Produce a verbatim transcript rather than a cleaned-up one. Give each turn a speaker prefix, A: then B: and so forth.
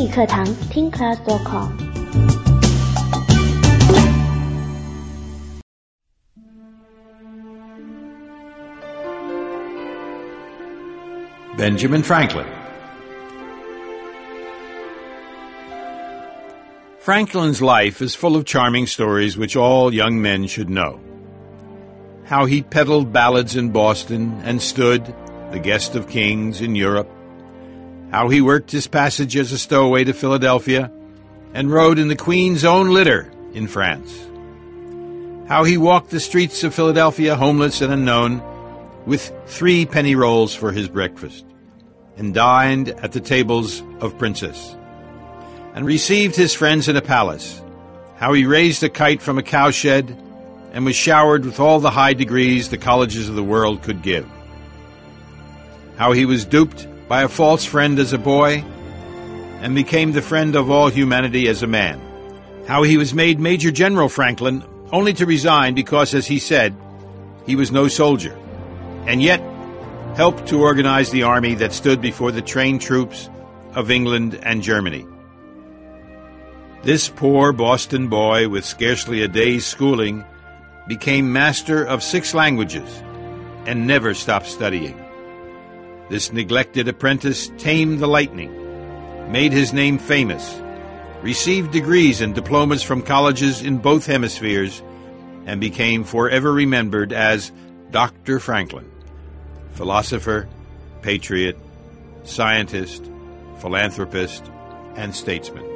A: 语课堂 think class dot com。
B: Benjamin Franklin. Franklin's life is full of charming stories which all young men should know. How he peddled ballads in Boston and stood, the guest of kings, in Europe. How he worked his passage as a stowaway to Philadelphia and rode in the Queen's own litter in France. How he walked the streets of Philadelphia homeless and unknown with three penny rolls for his breakfast and dined at the tables of princes and received his friends in a palace. How he raised a kite from a cowshed and was showered with all the high degrees the colleges of the world could give. How he was duped by a false friend as a boy and became the friend of all humanity as a man. How he was made Major General Franklin only to resign because, as he said, he was no soldier, and yet helped to organize the army that stood before the trained troops of England and Germany. This poor Boston boy with scarcely a day's schooling became master of six languages and never stopped studying. This neglected apprentice tamed the lightning, made his name famous, received degrees and diplomas from colleges in both hemispheres, and became forever remembered as Doctor Franklin, philosopher, patriot, scientist, philanthropist, and statesman.